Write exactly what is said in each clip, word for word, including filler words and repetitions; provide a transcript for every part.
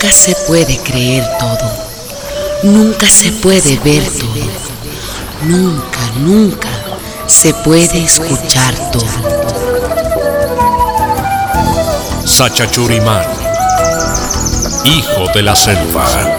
Nunca se puede creer todo. Nunca se puede ver todo. Nunca, nunca se puede escuchar todo. Sachachurimán, hijo de la selva.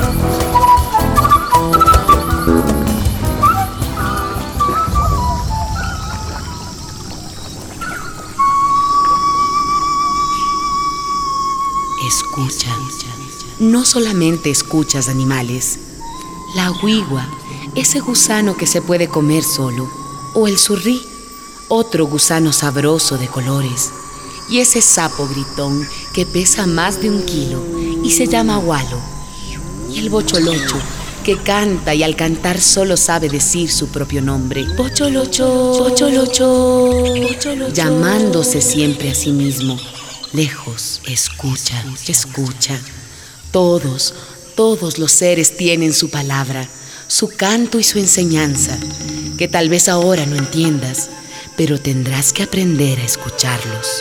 Escucha. No solamente escuchas animales. La huigua, ese gusano que se puede comer solo. O el surrí, otro gusano sabroso de colores. Y ese sapo gritón que pesa más de un kilo y se llama gualo. Y el bocholocho que canta y al cantar solo sabe decir su propio nombre. Bocholocho, bocholocho, bocholocho, llamándose siempre a sí mismo. Lejos, escucha, escucha. Todos, todos los seres tienen su palabra, su canto y su enseñanza, que tal vez ahora no entiendas, pero tendrás que aprender a escucharlos.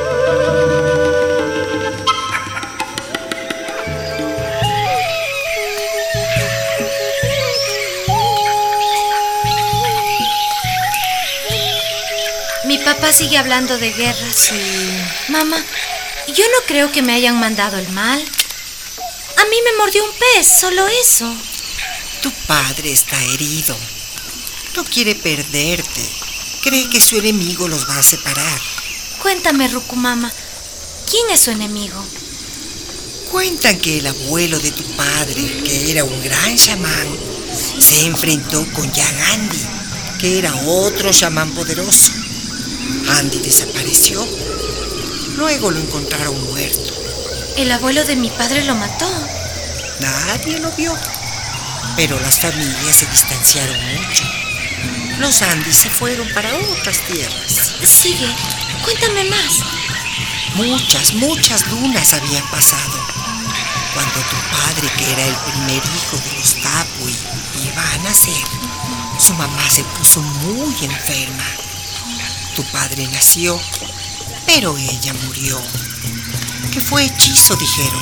Mi papá sigue hablando de guerras. Sí. Mamá, yo no creo que me hayan mandado el mal. A mí me mordió un pez, solo eso. Tu padre está herido. No quiere perderte. Cree que su enemigo los va a separar. Cuéntame, Rucumama, ¿quién es su enemigo? Cuentan que el abuelo de tu padre, que era un gran chamán, se enfrentó con Yagandi, que era otro chamán poderoso. Andy desapareció. Luego lo encontraron muerto. ¿El abuelo de mi padre lo mató? Nadie lo vio. Pero las familias se distanciaron mucho. Los Andy se fueron para otras tierras. Sigue, cuéntame más. Muchas, muchas lunas habían pasado cuando tu padre, que era el primer hijo de los Tapui, iba a nacer. Su mamá se puso muy enferma. Tu padre nació, pero ella murió. Que fue hechizo, dijeron.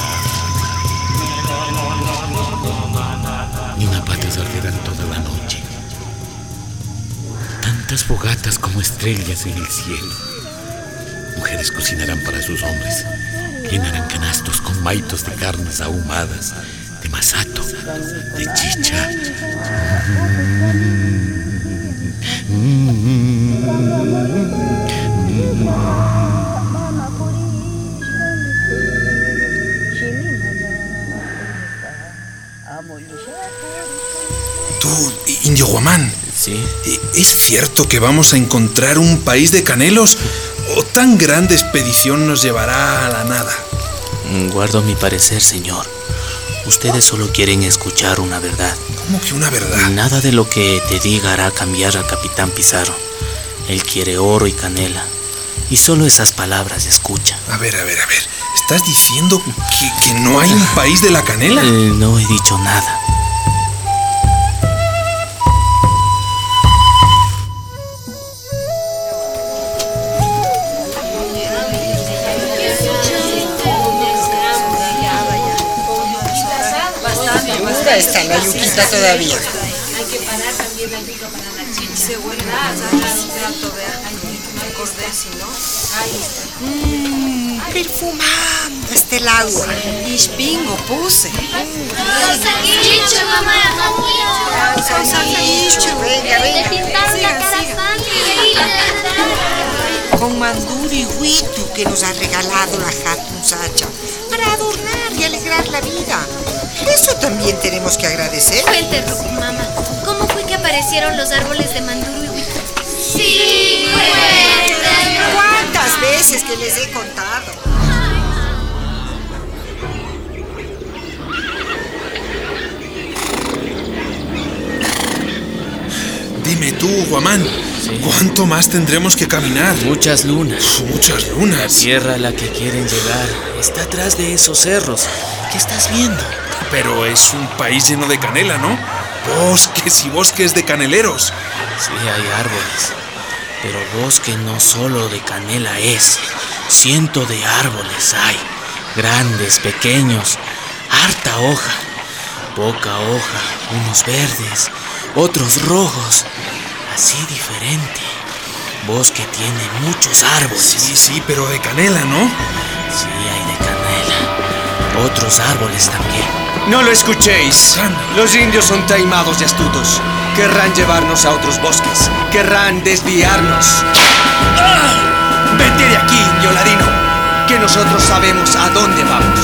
Una patas arderán toda la noche. Tantas fogatas como estrellas en el cielo. Mujeres cocinarán para sus hombres. Llenarán canastos con maitos de carnes ahumadas, de masato, de chicha. Tú, Indio Guamán. Sí. ¿Es cierto que vamos a encontrar un país de canelos? ¿O tan grande expedición nos llevará a la nada? Guardo mi parecer, señor. Ustedes solo quieren escuchar una verdad. ¿Cómo que una verdad? Nada de lo que te diga hará cambiar al capitán Pizarro. Él quiere oro y canela. Y solo esas palabras escucha. A ver, a ver, a ver. ¿Estás diciendo que, que no hay un país de la canela? Eh, no he dicho nada. Está la yuquita todavía. Hay que parar también el pico para la chicha. Seguridad, me acordé, si no. Ahí está. Mmm, perfumando está el agua. Ispingo puse. Chicho, mamá, Chicho, venga, venga. Con manduro y huitu que nos ha regalado la Hatun Sacha para adornar y alegrar la vida. Eso también tenemos que agradecer. Cuente, Rucumama, ¿cómo fue que aparecieron los árboles de manduro y huitu? Sí, cuéntame. ¿Cuántas veces que les he contado? Dime tú, Guamán, Sí. ¿cuánto más tendremos que caminar? Muchas lunas. Muchas La lunas. tierra a la que quieren llegar está atrás de esos cerros. ¿Qué estás viendo? Pero es un país lleno de canela, ¿no? Bosques y bosques de caneleros. Sí, hay árboles. Pero bosque no solo de canela es. Ciento de árboles hay. grandes, pequeños, harta hoja, poca hoja, unos verdes, otros rojos, así diferente. Bosque tiene muchos árboles. Sí, sí, pero de canela, ¿no? Sí, hay de canela. Otros árboles también. No lo escuchéis. Los indios son taimados y astutos. Querrán llevarnos a otros bosques. Querrán desviarnos. ¡Ah! Vete de aquí, indio ladino, que nosotros sabemos a dónde vamos.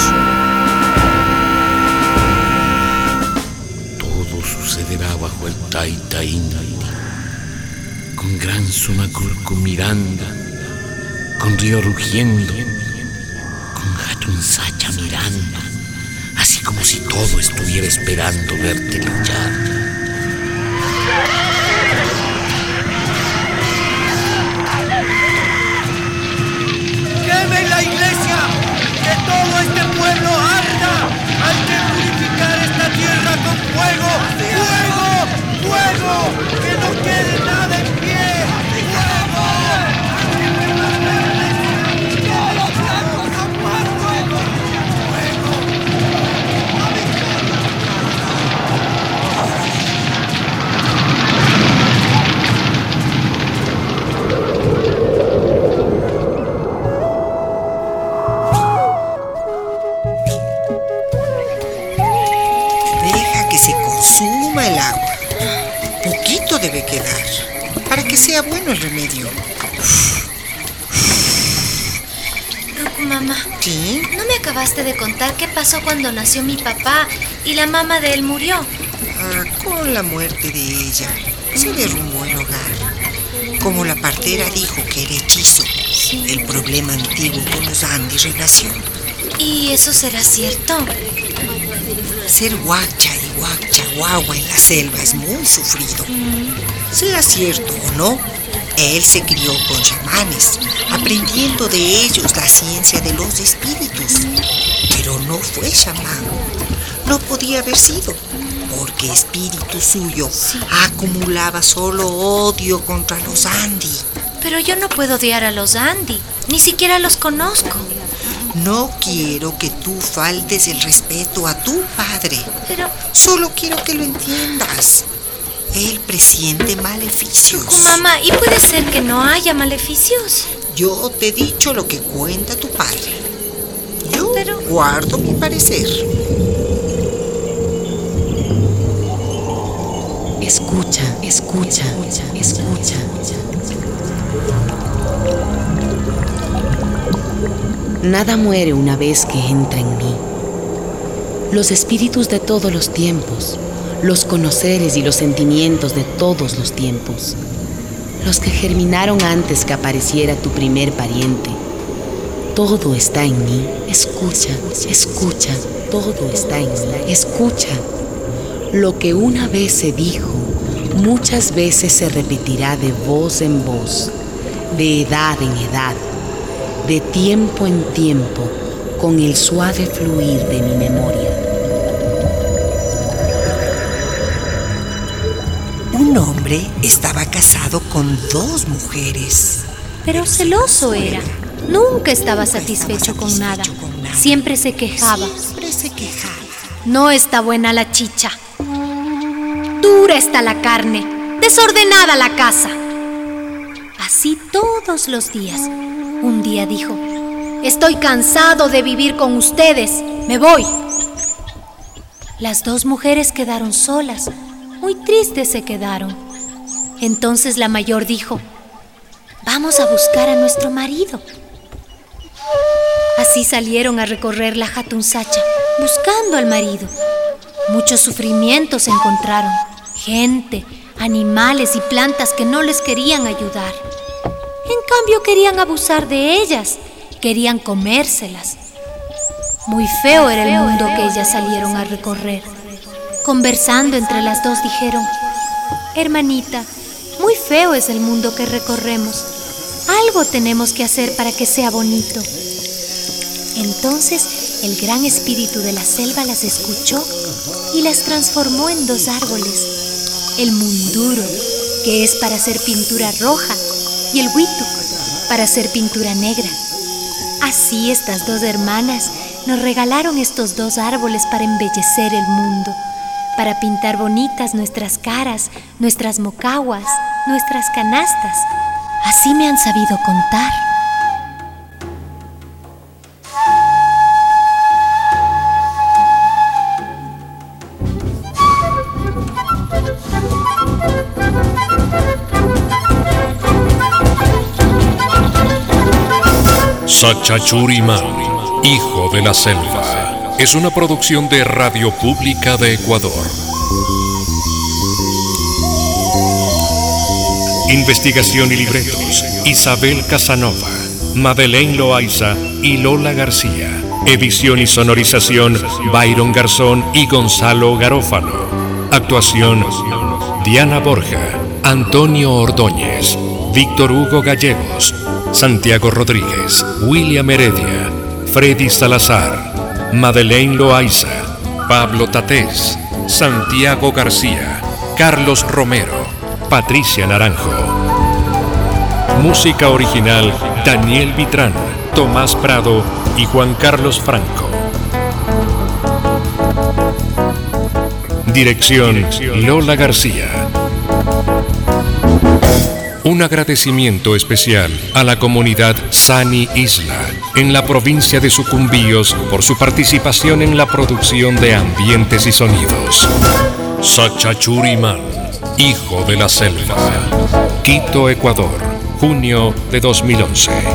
Todo sucederá bajo el Taita Inti, con gran Sumakurku mirando, con río rugiendo, con Hatun Sacha mirando, así como si todo estuviera esperando verte luchar. ¡Quemen la iglesia! ¡Que todo este pueblo arda! ¡Hay que purificar esta tierra con fuego! ¡Fuego! ¡Fuego! ¡Que no quede nada en pie! ¡Fuego! ¡Todos los blancos a más fuego! Consuma el agua. Poquito debe quedar para que sea bueno el remedio. Ruku, mamá. ¿Sí? ¿No me acabaste de contar qué pasó cuando nació mi papá y la mamá de él murió? Ah, con la muerte de ella se derrumbó el hogar. Como la partera dijo que era hechizo, sí. El problema antiguo con los Andes renació. ¿Y eso será cierto? Ser huacha y huacha guagua en la selva es muy sufrido. Mm. Sea cierto o no, él se crió con chamanes, aprendiendo de ellos la ciencia de los espíritus. Pero no fue chamán. No podía haber sido, porque espíritu suyo sí. Acumulaba solo odio contra los Andi. Pero yo no puedo odiar a los Andi, ni siquiera los conozco. No quiero que tú faltes el respeto a tu padre. Pero... Solo quiero que lo entiendas. Él presiente maleficios. Ruku, mamá, ¿y puede ser que no haya maleficios? Yo te he dicho lo que cuenta tu padre. Yo Pero... guardo mi parecer. Escucha, escucha, escucha. Nada muere una vez que entra en mí. Los espíritus de todos los tiempos, los conoceres y los sentimientos de todos los tiempos, los que germinaron antes que apareciera tu primer pariente. Todo está en mí. Escucha, escucha, todo está en mí. Escucha. Lo que una vez se dijo, muchas veces se repetirá de voz en voz, de edad en edad, de tiempo en tiempo, con el suave fluir de mi memoria. Un hombre estaba casado con dos mujeres. Pero celoso era. Nunca estaba satisfecho con nada. Siempre se quejaba. Siempre se quejaba. No está buena la chicha. Dura está la carne. Desordenada la casa. Así todos los días. Un día dijo: estoy cansado de vivir con ustedes. Me voy. Las dos mujeres quedaron solas. Muy tristes se quedaron. Entonces la mayor dijo: vamos a buscar a nuestro marido. Así salieron a recorrer la Hatun Sacha, buscando al marido. Muchos sufrimientos encontraron. Gente, animales y plantas que no les querían ayudar. En cambio querían abusar de ellas, querían comérselas. Muy feo era el mundo que ellas salieron a recorrer. Conversando entre las dos dijeron: hermanita, muy feo es el mundo que recorremos. Algo tenemos que hacer para que sea bonito. Entonces el gran espíritu de la selva las escuchó y las transformó en dos árboles. El munduro, que es para hacer pintura roja, y el huituk, para hacer pintura negra. Así estas dos hermanas nos regalaron estos dos árboles para embellecer el mundo, para pintar bonitas nuestras caras, nuestras mocahuas, nuestras canastas. Así me han sabido contar. Sachachurimán, hijo de la selva, es una producción de Radio Pública de Ecuador. Investigación y libretos: Isabel Casanova, Madeleine Loaiza y Lola García. Edición y sonorización: Byron Garzón y Gonzalo Garófalo. Actuación: Diana Borja, Antonio Ordóñez, Víctor Hugo Gallegos, Santiago Rodríguez, William Heredia, Freddy Salazar, Madeleine Loaiza, Pablo Tatés, Santiago García, Carlos Romero, Patricia Naranjo. Música original: Daniel Vitrán, Tomás Prado y Juan Carlos Franco. Dirección: Lola García. Un agradecimiento especial a la comunidad Sani Isla, en la provincia de Sucumbíos, por su participación en la producción de ambientes y sonidos. Sachachurimán, hijo de la selva. Quito, Ecuador, junio de dos mil once.